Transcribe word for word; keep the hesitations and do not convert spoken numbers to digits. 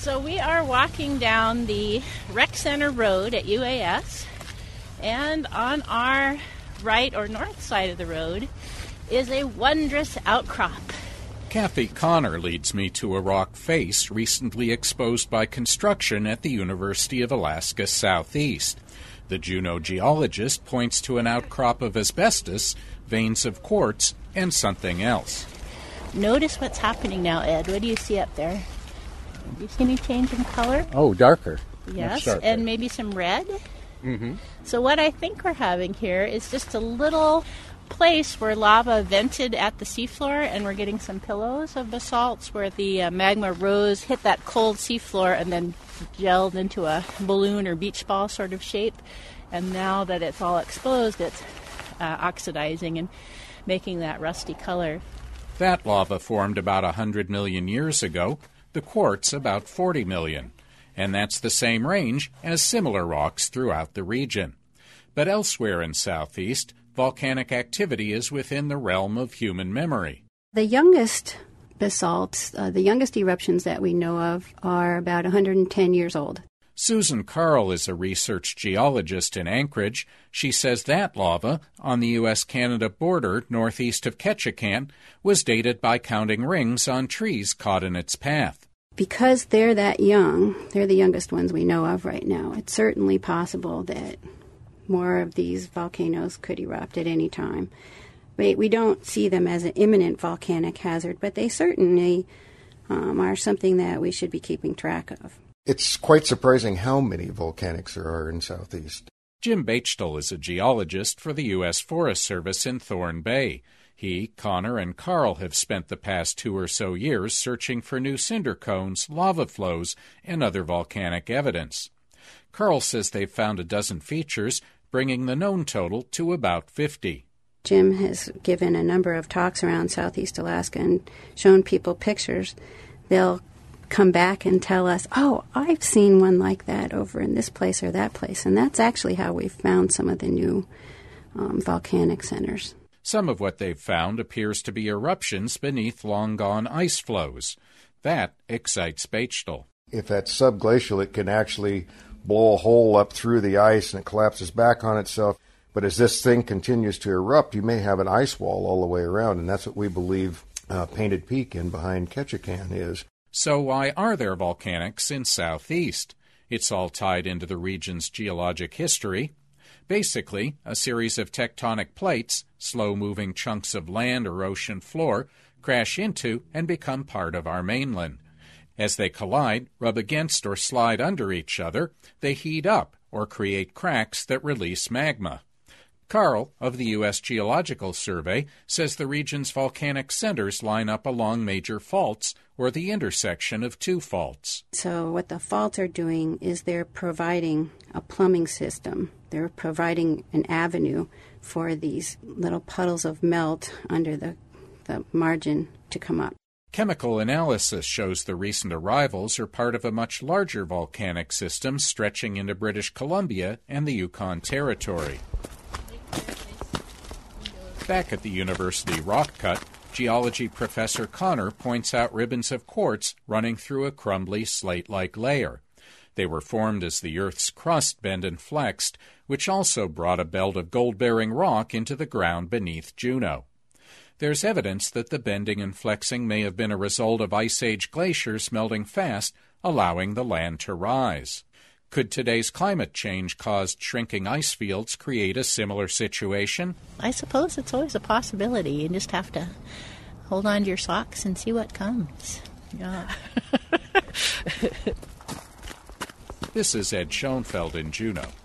So we are walking down the Rec Center Road at U A S, and on our right or north side of the road is a wondrous outcrop. Kathy Connor leads me to a rock face recently exposed by construction at the University of Alaska Southeast. The Juneau geologist points to an outcrop of asbestos, veins of quartz, and something else. Notice what's happening now, Ed. What do you see up there? Do you see any change in color? Oh, darker. Yes, and maybe some red. Mm-hmm. So what I think we're having here is just a little place where lava vented at the seafloor, and we're getting some pillows of basalts where the uh, magma rose, hit that cold seafloor, and then gelled into a balloon or beach ball sort of shape. And now that it's all exposed, it's uh, oxidizing and making that rusty color. That lava formed about one hundred million years ago, the quartz about forty million. And that's the same range as similar rocks throughout the region. But elsewhere in Southeast, volcanic activity is within the realm of human memory. The youngest basalts, uh, the youngest eruptions that we know of, are about one hundred ten years old. Susan Carl is a research geologist in Anchorage. She says that lava on the U S Canada border northeast of Ketchikan was dated by counting rings on trees caught in its path. Because they're that young, they're the youngest ones we know of right now, it's certainly possible that more of these volcanoes could erupt at any time. We, we don't see them as an imminent volcanic hazard, but they certainly um, are something that we should be keeping track of. It's quite surprising how many volcanics there are in Southeast. Jim Bechtel is a geologist for the U S Forest Service in Thorn Bay. He, Connor, and Carl have spent the past two or so years searching for new cinder cones, lava flows, and other volcanic evidence. Carl says they've found a dozen features, bringing the known total to about fifty. Jim has given a number of talks around Southeast Alaska and shown people pictures. They'll come back and tell us, oh, I've seen one like that over in this place or that place. And that's actually how we've found some of the new um, volcanic centers. Some of what they've found appears to be eruptions beneath long-gone ice flows. That excites Bechtel. If that's subglacial, it can actually blow a hole up through the ice and it collapses back on itself. But as this thing continues to erupt, you may have an ice wall all the way around, and that's what we believe uh, Painted Peak in behind Ketchikan is. So why are there volcanics in Southeast? It's all tied into the region's geologic history. Basically, a series of tectonic plates, slow-moving chunks of land or ocean floor, crash into and become part of our mainland. As they collide, rub against or slide under each other, they heat up or create cracks that release magma. Carl, of the U S Geological Survey, says the region's volcanic centers line up along major faults or the intersection of two faults. So what the faults are doing is they're providing a plumbing system. They're providing an avenue for these little puddles of melt under the, the margin to come up. Chemical analysis shows the recent arrivals are part of a much larger volcanic system stretching into British Columbia and the Yukon Territory. Back at the University Rock Cut, geology professor Connor points out ribbons of quartz running through a crumbly slate-like layer. They were formed as the Earth's crust bent and flexed, which also brought a belt of gold-bearing rock into the ground beneath Juneau. There's evidence that the bending and flexing may have been a result of Ice Age glaciers melting fast, allowing the land to rise. Could today's climate change-caused shrinking ice fields create a similar situation? I suppose it's always a possibility. You just have to hold on to your socks and see what comes. Yeah. This is Ed Schoenfeld in Juneau.